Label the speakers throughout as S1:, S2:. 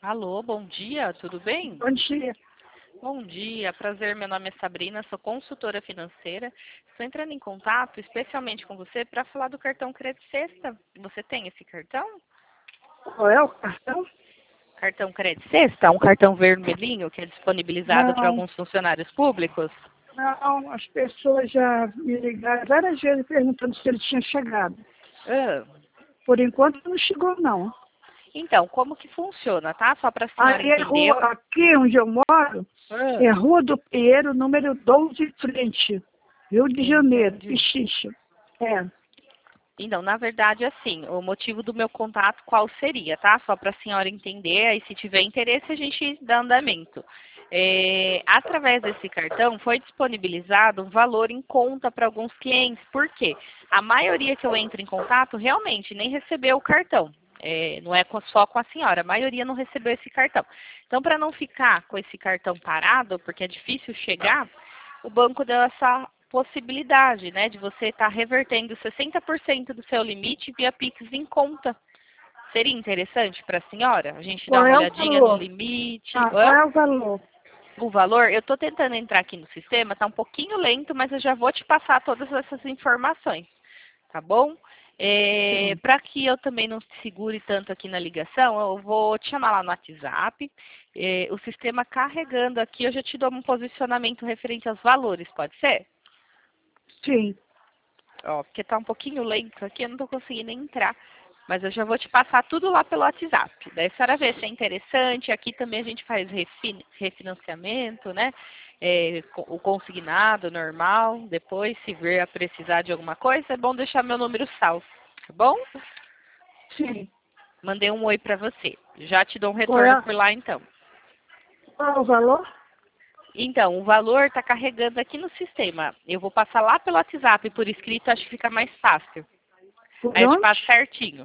S1: Alô, bom dia, tudo bem?
S2: Bom dia.
S1: Bom dia, prazer, meu nome é Sabrina, sou consultora financeira. Estou entrando em contato especialmente com você para falar do cartão Crédito Sexta. Você tem esse cartão?
S2: Qual é o cartão?
S1: Cartão Crédito Sexta, um cartão vermelhinho que é disponibilizado para
S2: Não,
S1: alguns funcionários públicos?
S2: não, as pessoas já me ligaram várias vezes perguntando se ele tinha chegado.
S1: Ah,
S2: Por enquanto não chegou, não.
S1: então, como que funciona, tá? Só para a senhora
S2: Aí é
S1: entender.
S2: rua, aqui onde eu moro,
S1: Ah,
S2: é Rua do Pinheiro, número 12, frente, Rio de Janeiro,
S1: entendi.
S2: Pichicha. É,
S1: Então, na verdade, assim, o motivo do meu contato qual seria, tá? Só para a senhora entender, aí se tiver interesse a gente dá andamento. Através desse cartão foi disponibilizado um valor em conta para alguns clientes. Por quê? A maioria que eu entro em contato realmente nem recebeu o cartão. Não é só com a senhora, a maioria não recebeu esse cartão. Então, para não ficar com esse cartão parado, porque é difícil chegar, o banco deu essa possibilidade, né, de você estar revertendo 60% do seu limite via Pix em conta. Seria interessante para a senhora? A gente dá
S2: qual
S1: uma
S2: é o
S1: olhadinha no
S2: valor?
S1: limite.
S2: Ah, qual
S1: Hã?
S2: é o valor?
S1: O valor, eu estou tentando entrar aqui no sistema, está um pouquinho lento, mas eu já vou te passar todas essas informações, tá bom?
S2: Sim,
S1: Para que eu também não te segure tanto aqui na ligação, eu vou te chamar lá no WhatsApp. O sistema carregando aqui, eu já te dou um posicionamento referente aos valores, pode ser?
S2: sim.
S1: Ó, porque tá um pouquinho lento aqui, eu não tô conseguindo entrar. Mas eu já vou te passar tudo lá pelo WhatsApp. Daí a senhora vê se é interessante. Aqui também a gente faz refinanciamento, né? O consignado normal. Depois, se vir a precisar de alguma coisa, é bom deixar meu número salvo, tá bom?
S2: Sim.
S1: Mandei um oi pra você. Já te dou um
S2: Qual
S1: retorno
S2: é,
S1: por lá então.
S2: qual é o valor?
S1: Então, o valor está carregando aqui no sistema. Eu vou passar lá pelo WhatsApp por escrito, acho que fica mais fácil.
S2: Por
S1: Aí eu te
S2: onde?
S1: passo certinho.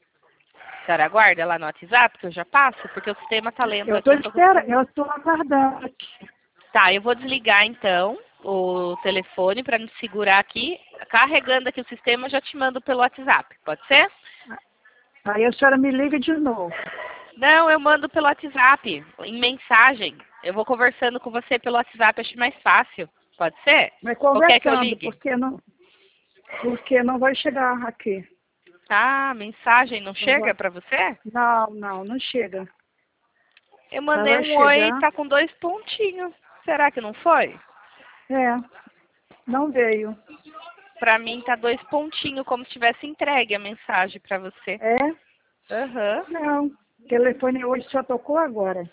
S1: A senhora aguarda lá no WhatsApp que eu já passo, porque o sistema tá lento
S2: Eu
S1: aqui,
S2: estou
S1: eu não tô conseguindo.
S2: eu estou aguardando aqui.
S1: Tá, eu vou desligar então o telefone para não segurar aqui. Carregando aqui o sistema, eu já te mando pelo WhatsApp, pode ser?
S2: Aí a senhora me liga de novo.
S1: Não, eu mando pelo WhatsApp, em mensagem. Eu vou conversando com você pelo WhatsApp, acho mais fácil. Pode ser?
S2: Mas
S1: Ou quer que eu
S2: conversando,
S1: ligue?
S2: porque não vai chegar aqui.
S1: Ah, mensagem não
S2: Não
S1: chega
S2: vai.
S1: para você?
S2: Não chega.
S1: Eu
S2: Só
S1: mandei
S2: vai
S1: um oi,
S2: chegar.
S1: tá com 2 pontinhos. Será que não foi?
S2: É, não veio.
S1: Pra mim tá 2 pontinhos, como se tivesse entregue a mensagem pra você.
S2: É?
S1: Aham.
S2: Não. O telefone hoje só tocou agora.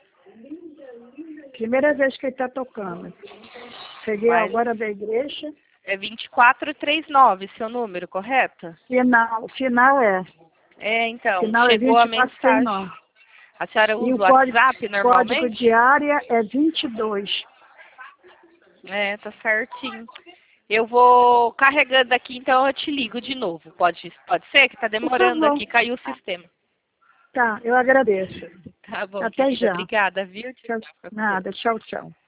S2: Primeira vez que ele está tocando. Cheguei
S1: Mas
S2: agora da igreja.
S1: é 2439 seu número, correto?
S2: Final é.
S1: Então,
S2: Final é
S1: chegou a
S2: 24
S1: mensagem. A senhora
S2: E
S1: usa
S2: o
S1: o WhatsApp
S2: código
S1: normalmente?
S2: de área é 22.
S1: Tá certinho. Eu vou carregando aqui, então eu te ligo de novo. Pode ser que tá
S2: Por
S1: demorando
S2: favor.
S1: aqui, caiu o sistema.
S2: Tá, eu agradeço.
S1: Tá bom,
S2: Até
S1: querida.
S2: já.
S1: Obrigada, viu? Tchau,
S2: Tchau.
S1: tchau. Fica com Deus.
S2: Nada. Tchau, tchau.